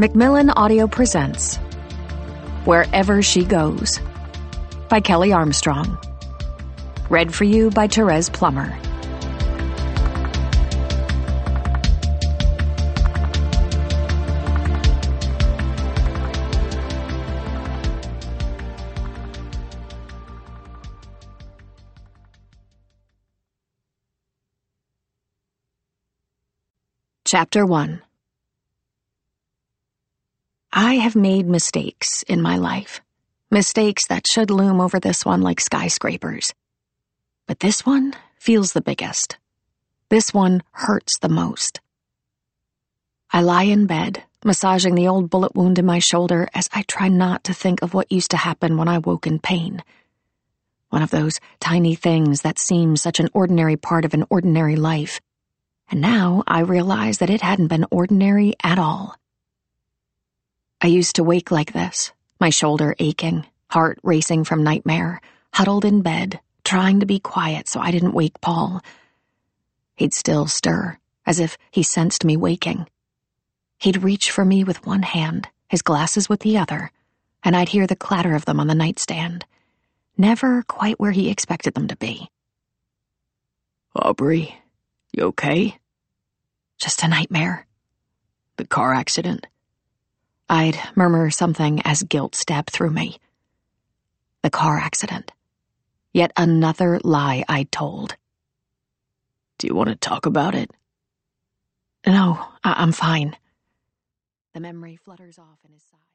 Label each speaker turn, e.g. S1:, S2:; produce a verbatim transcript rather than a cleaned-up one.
S1: Macmillan Audio presents Wherever She Goes by Kelly Armstrong. Read for you by Therese Plummer. Chapter one. I have made mistakes in my life. Mistakes that should loom over this one like skyscrapers. But this one feels the biggest. This one hurts the most. I lie in bed, massaging the old bullet wound in my shoulder as I try not to think of what used to happen when I woke in pain. One of those tiny things that seem such an ordinary part of an ordinary life. And now I realize that it hadn't been ordinary at all. I used to wake like this, my shoulder aching, heart racing from nightmare, huddled in bed, trying to be quiet so I didn't wake Paul. He'd still stir, as if he sensed me waking. He'd reach for me with one hand, his glasses with the other, and I'd hear the clatter of them on the nightstand, never quite where he expected them to be.
S2: Aubrey, you okay?
S1: Just a nightmare.
S2: The car accident?
S1: I'd murmur something as guilt stabbed through me. The car accident. Yet another lie I'd told.
S2: Do you want to talk about it?
S1: No, I- I'm fine. The memory flutters off in his side.